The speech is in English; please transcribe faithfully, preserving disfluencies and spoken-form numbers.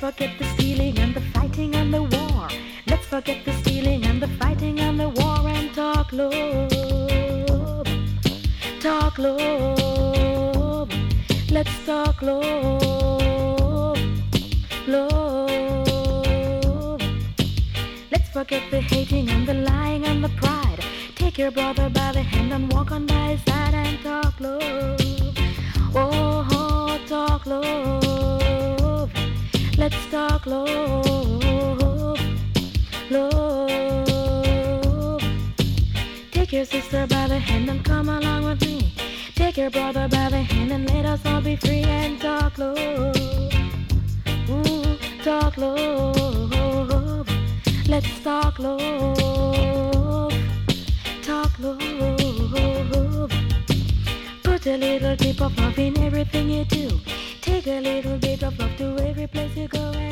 forget the stealing and the fighting and the war. Let's forget the stealing and the fighting and the war and talk love. Talk love. Let's talk love. Love. Let's forget the hating and the lying and the pride. Take your brother by the hand and walk on by his side and talk love. Oh, oh, talk love. Let's talk love. Love. Take your sister by the hand and come along with me. Take your brother by the hand and let us all be free and talk love. Ooh, talk love. Let's talk love. Talk love. Put a little bit of love in everything you do. Take a little bit of love to every place you go.